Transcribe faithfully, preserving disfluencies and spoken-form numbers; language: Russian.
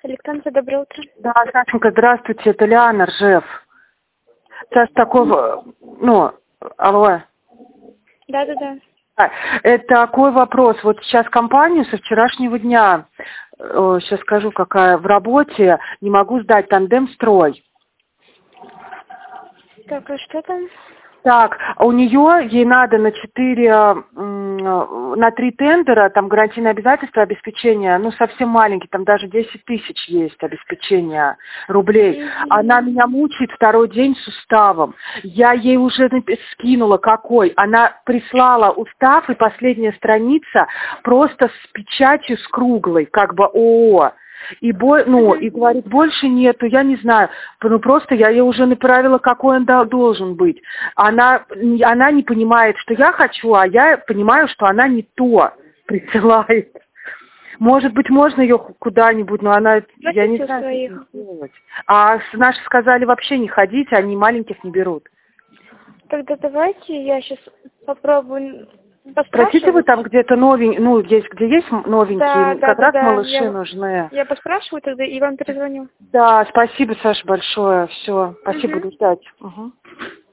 Александра, доброе утро. Да, Сашенька, здравствуйте, это Лиана Ржев. Сейчас такой, ну, алло. Да-да-да. Это такой вопрос. Вот сейчас компанию со вчерашнего дня, сейчас скажу, какая в работе, не могу сдать Тандемстрой. Так, а что там? Так, у нее, ей надо на четыре, на три тендера, там гарантийное обязательство обеспечения, ну, совсем маленький, там даже десять тысяч есть обеспечения рублей. Mm-hmm. Она меня мучает второй день с уставом. Я ей уже скинула какой. Она прислала устав, и последняя страница просто с печатью, с круглой, как бы ООО. И, бо, ну, и говорит, больше нету, я не знаю, ну просто я ей уже направила, какой он должен быть. Она, она не понимает, что я хочу, а я понимаю, что она не то присылает. Может быть, можно ее куда-нибудь, но она, Хотите я не знаю, своих? что делать. А наши сказали вообще не ходить, они маленьких не берут. Тогда давайте я сейчас попробую поспрашивать. Спросите вы там где-то новенькие, ну, есть, где есть новенькие, да, как да, раз да, малыши я, нужны. Я поспрашиваю тогда и вам перезвоню. Да, спасибо, Саша, большое. Все, спасибо, Угу. буду ждать. Угу.